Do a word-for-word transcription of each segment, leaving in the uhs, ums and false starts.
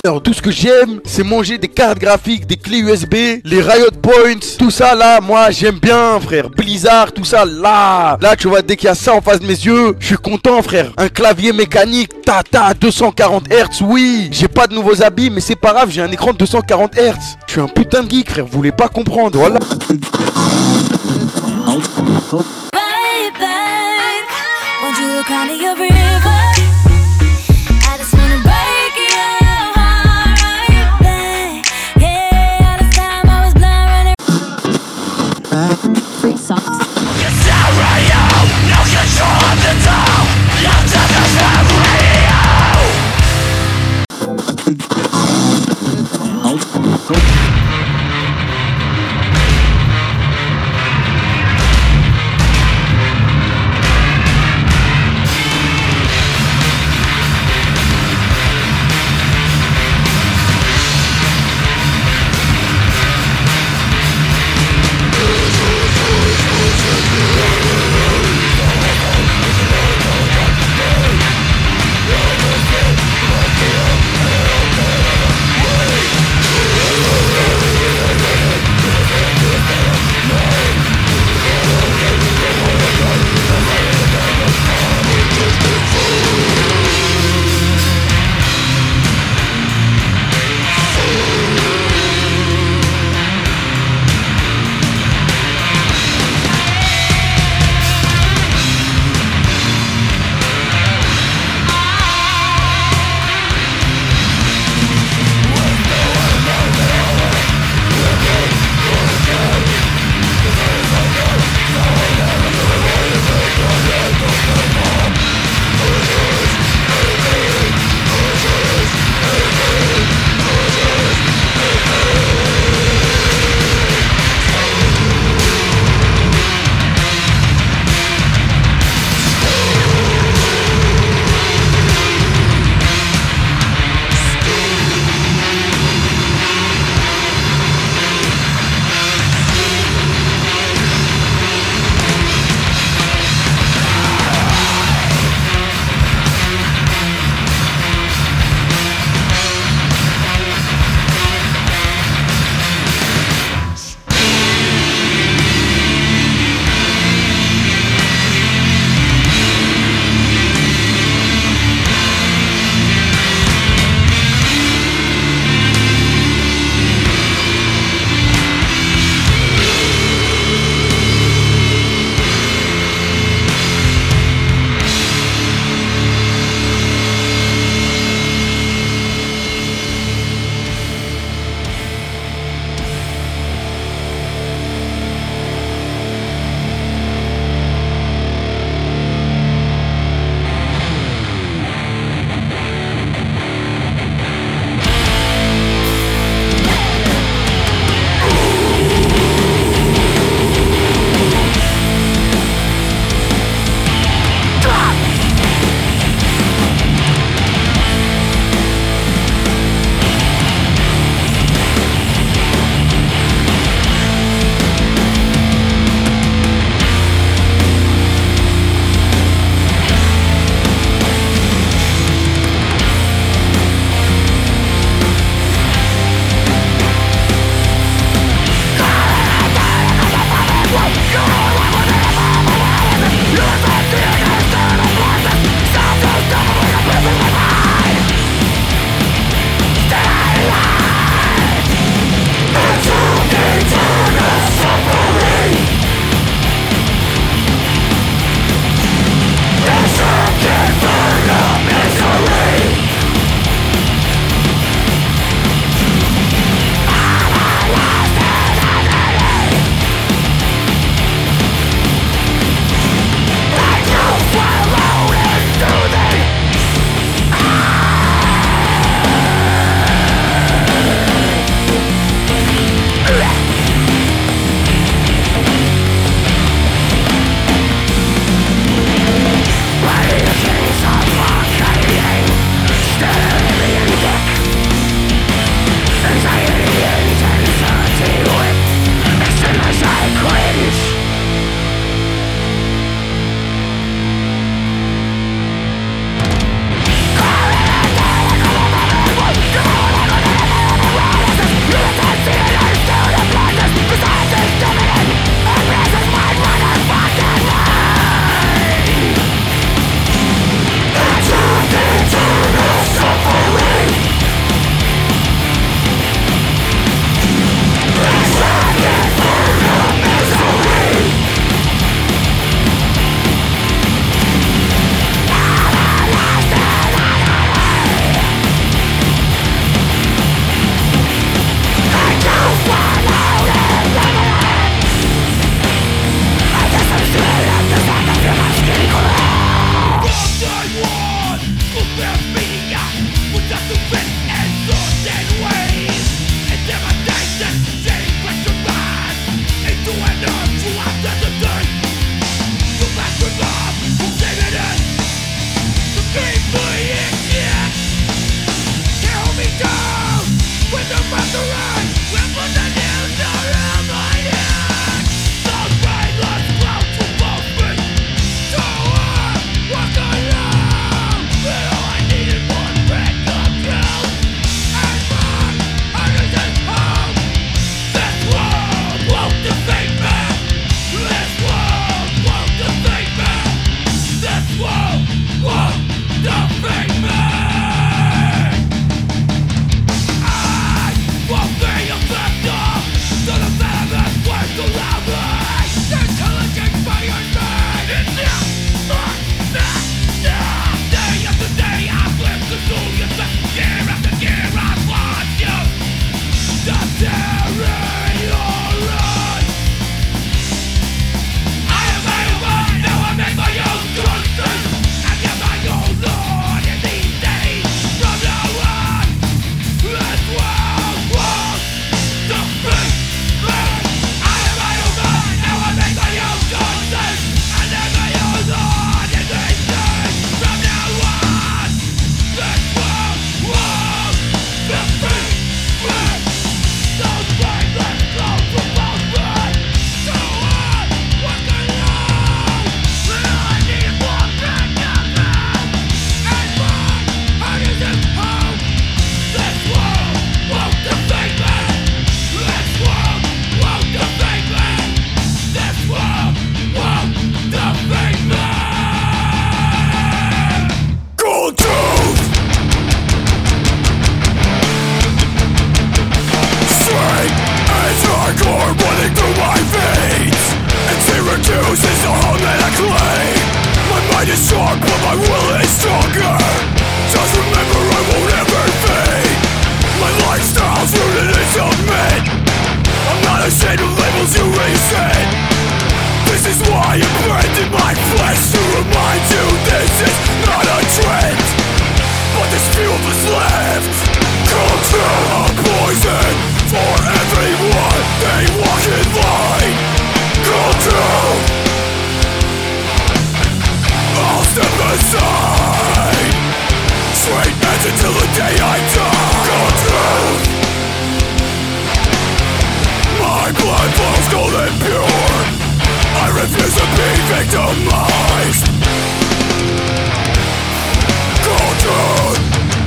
Alors tout ce que j'aime, c'est manger des cartes graphiques, des clés U S B, les Riot Points, tout ça là, moi j'aime bien frère. Blizzard, tout ça là. Là tu vois, dès qu'il y a ça en face de mes yeux, je suis content frère. Un clavier mécanique, ta ta, deux cent quarante hertz, oui. J'ai pas de nouveaux habits, mais c'est pas grave, j'ai un écran de deux cent quarante hertz. Je suis un putain de geek frère, vous voulez pas comprendre, voilà. Free socks. Truth is the home that I claim. My mind is strong, but my will is stronger. Just remember I won't ever fade. My lifestyle's rooted in submit. I'm not ashamed of labels you resent. This is why I'm burned in my flesh, to remind you this is not a trend. But this fuel is left. Culture of poison for everyone. They walk in line. Culture, I'll step aside. Straight edge until the day I die. Culture, my blood flows cold and pure. I refuse to be victimized. Culture,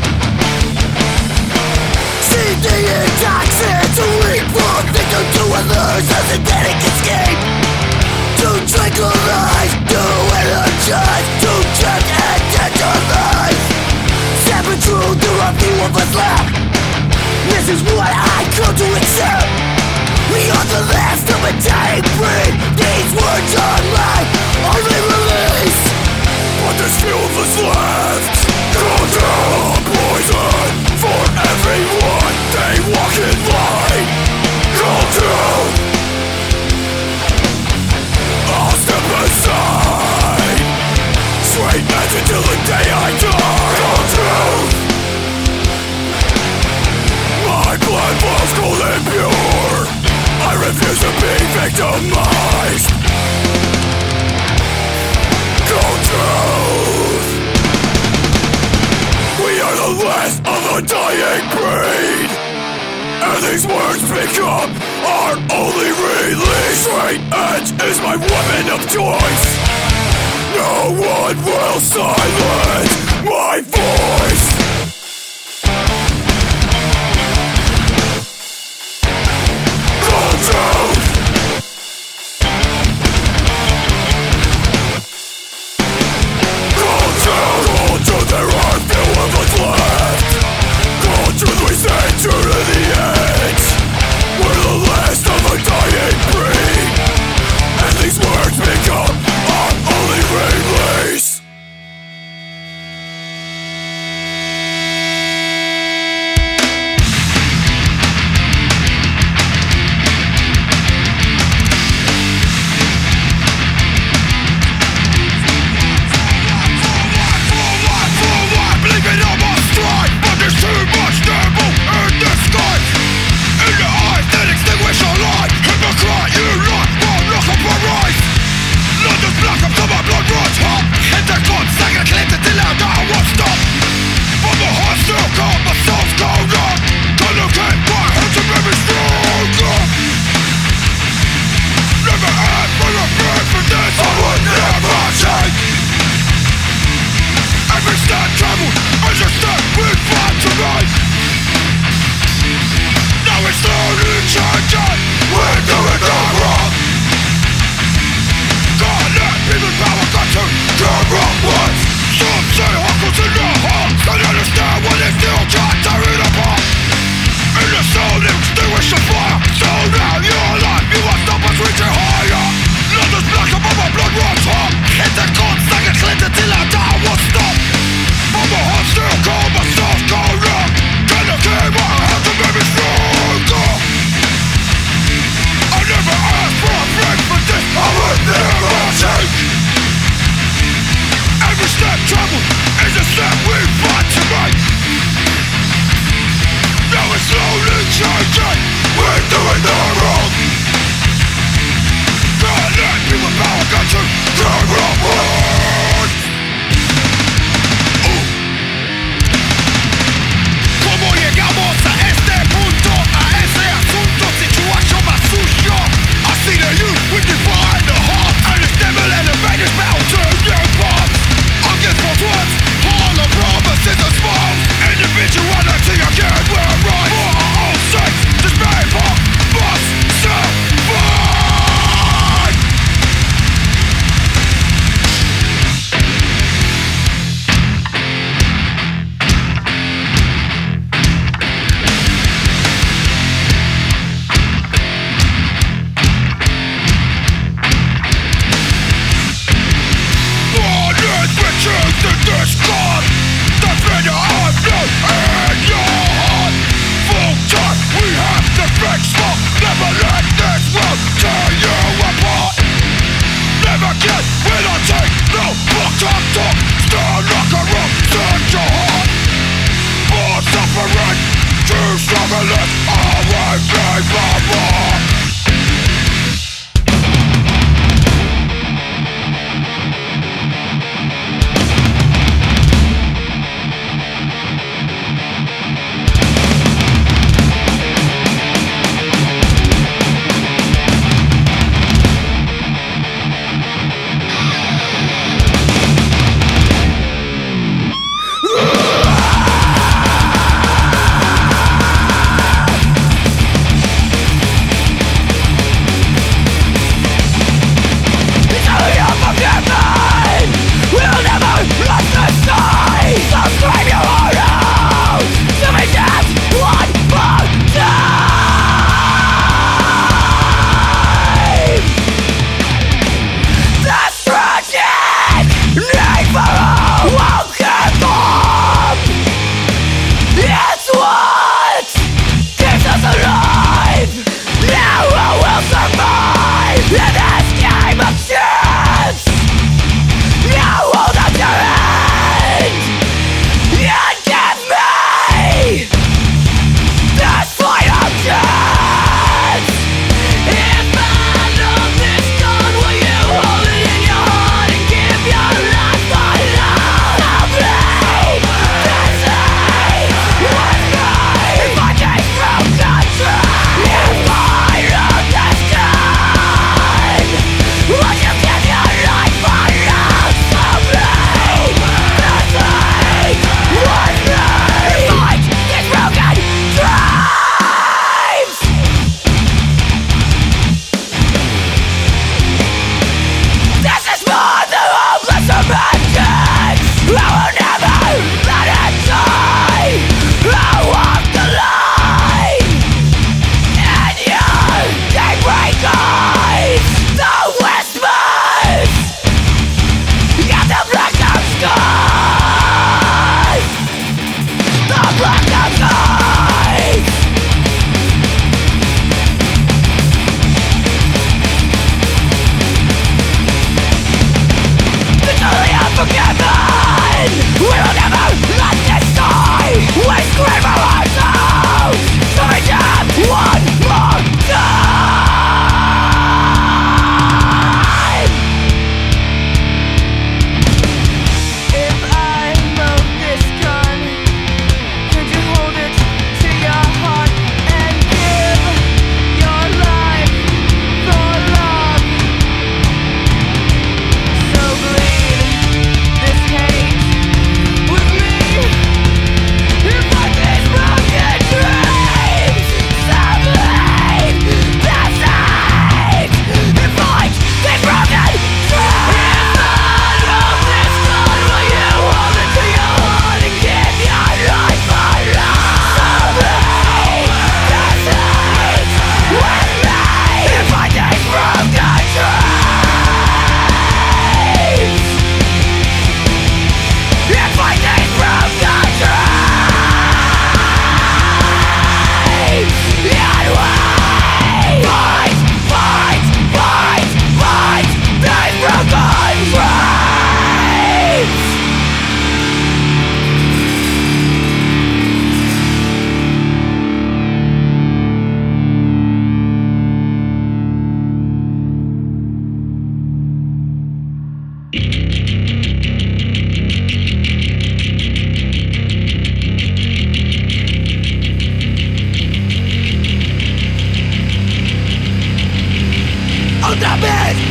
see the intoxicant to leap from victim to others as a dedic escape. To tranquilize, to energize, to check and tenderize. Separate truth to a few of us left. This is what I come to accept. We are the last of a dying breed. These words are mine, only release. But there's fuel that's left. Culture poison for everyone. They walk in line. Culture, I'll step aside. Straight edge until the day I die. Culture, my blood flows cold and pure. I refuse to be victimized. Cold truth. We are the last of a dying breed, and these words become our only release. Straight edge is my weapon of choice. No one will silence my voice. There are few of us left. Culture, we stay true to the edge. We're the last of a dying breed, and these words become our only release.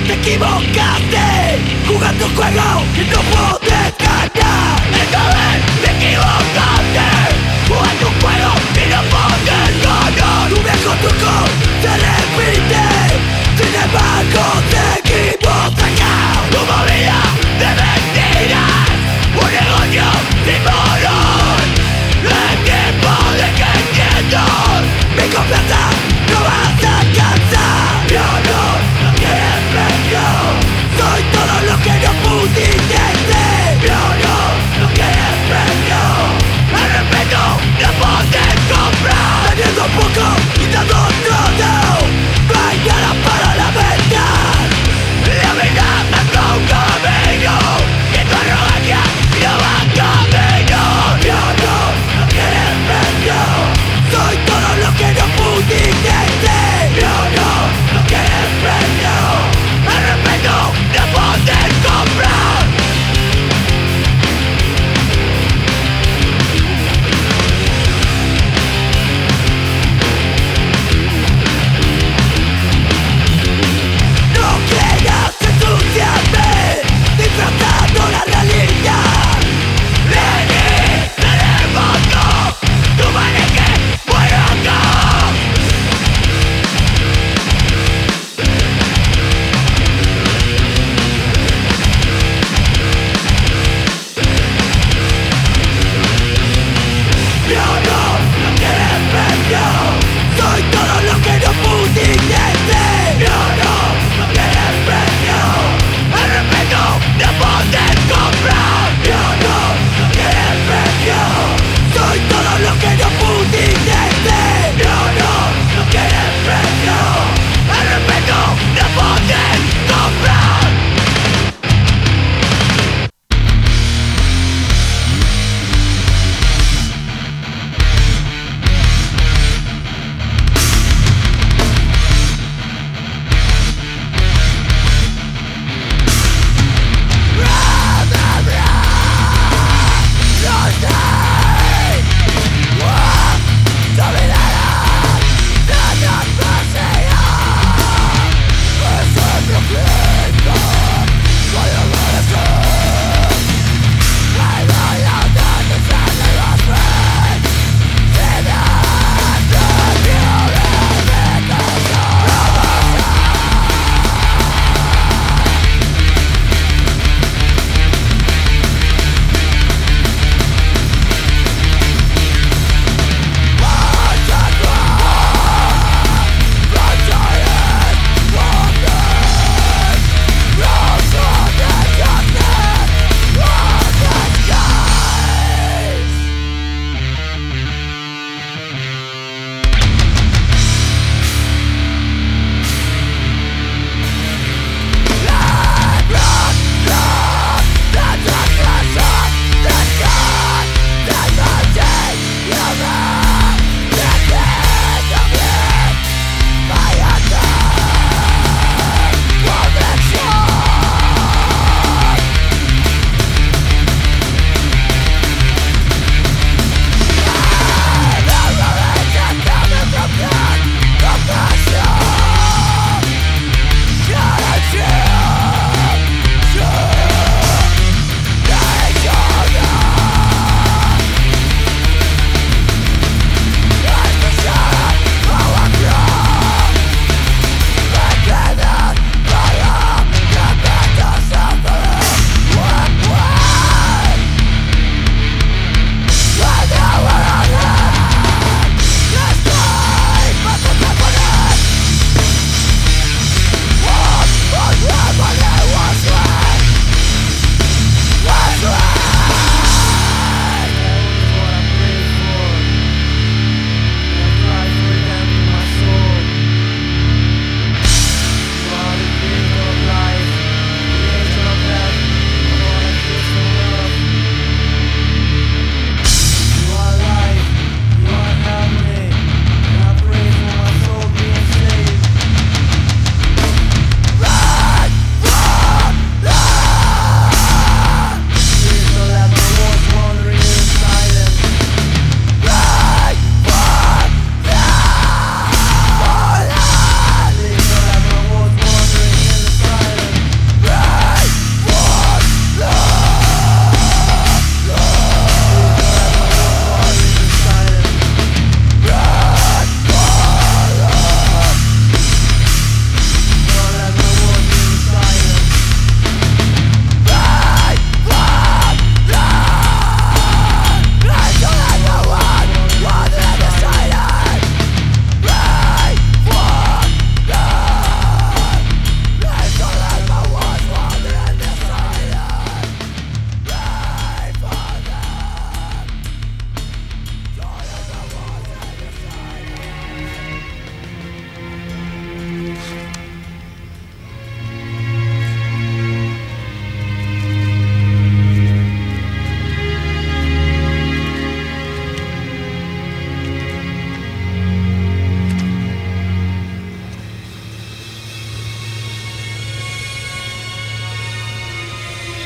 te equivocaste, jugando un juego que no podés ganar. Esta vez te equivocaste, jugando un juego que no podés ganar. Tu viejo truco se repite, sin embargo seguimos acá. Una vida de mentiras, un negocio sin valor, el tiempo de quinientos. Mi confianza no vas a alcanzar. Mi honor no tiene precio, soy todo lo que no pudiste ser. Mi honor no tiene precio, el respeto no podés comprar. Teniendo poco y dando no.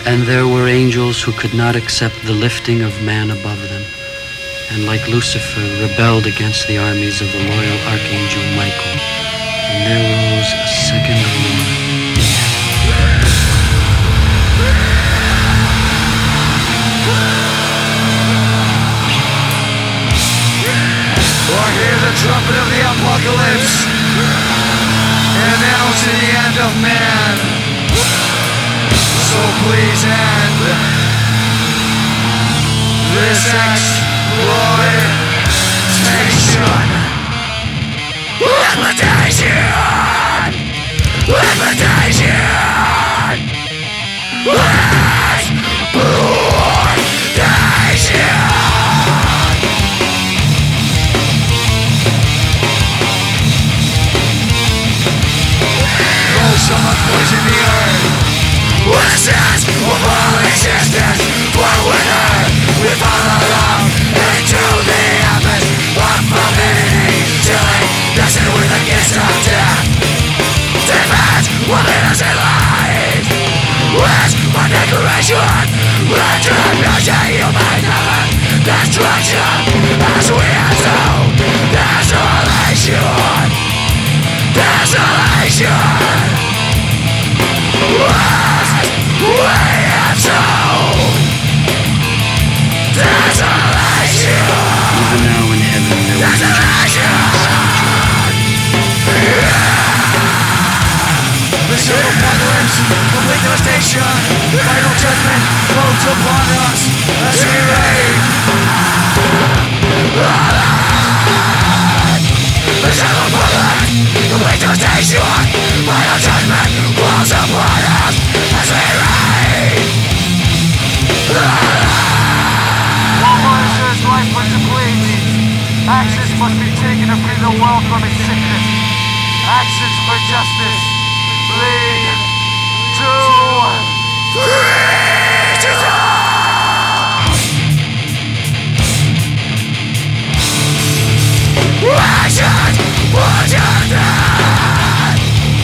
And there were angels who could not accept the lifting of man above them, and like Lucifer rebelled against the armies of the loyal Archangel Michael, and there rose a second war. Or hear the trumpet of the apocalypse, announcing the end of man. So please end this exploitation. Limitation! Limitation! Exploitation! Oh, someone poison the earth. Lessons of all existence. For winter, we follow along into the abyss of infinity, chilling, dancing with the kiss of death. Defense will lead us in life. With my decoration, retribution, human heaven, destruction, as we assume desolation. Desolation. What we assume desolation. Even now in heaven there were The silver apocalypse, complete devastation, final judgment floats upon us as we reign. The silver apocalypse, complete devastation, final judgment floats upon us as we reign. Walmart says life must complete. Actions must be taken to free the world from its sickness. Actions for justice lead to freedom. Actions for justice.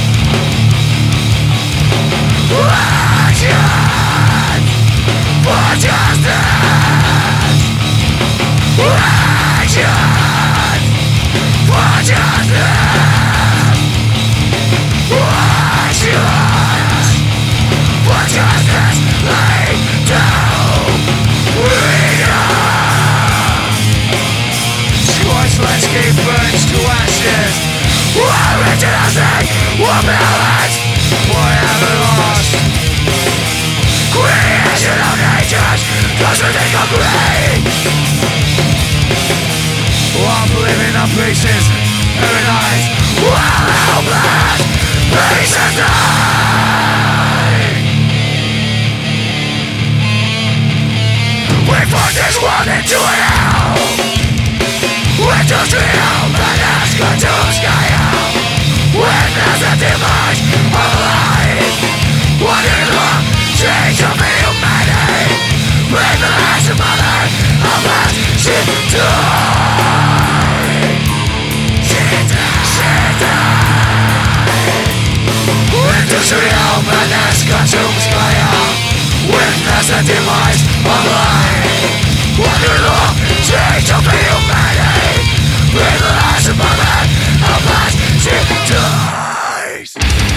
Actions for justice. Actions for justice. Actions for justice lead to freedom. Scorched landscape burns to ashes. Original state will be lost, forever lost. Creation of nature's doesn't think of greed. I'm living on pieces, every night, while helpless, pieces die. We force this world into an hell. Into trial, but ask God to sky out. Witness the demise of life. Wonder the change of humanity. Break the last mother of us. She died. She died. She died. Into trial, but ask God to sky out. Witness the demise of life. Wonder the change of humanity. Break the last mother of us. She dies.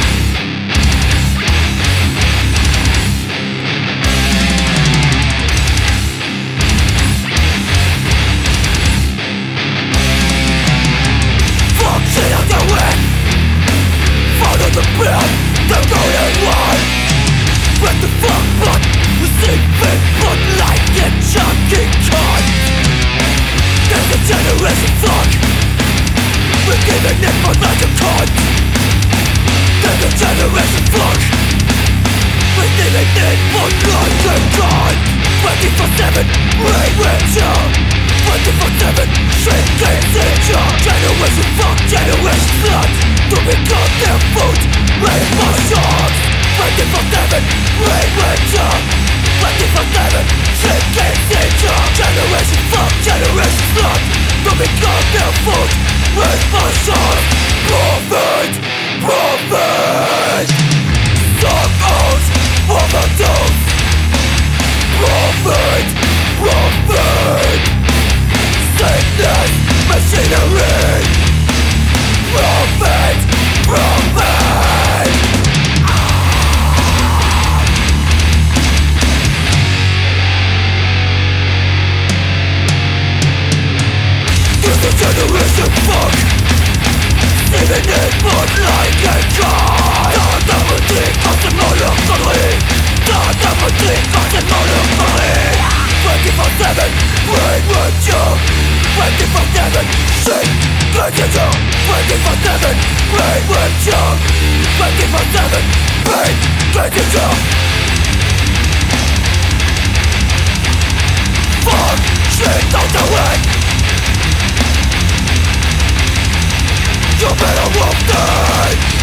Function of the wind. Follow the path, the golden one. Break the fuck blood, receiving blood like a chunky cut. There's a generation fuck. We're giving it more like a cunt. There's a generation fuck. We're giving it more like a cunt. twenty-four seven, radio. twenty-four seven, shrinking teacher. Generation fuck, generation slut. To become their food, raise more shots. twenty-four seven, radio. twenty-four seven, shrinking teacher. Generation fuck, generation slut. To become their food, raise more shots. Prophet, prophet. Some oaths, overdose. twenty-four seven, shit, continue. Twenty-four seven, play with you. Twenty-four seven, pain, continue. Fuck, shit, don't do it. You better walk die.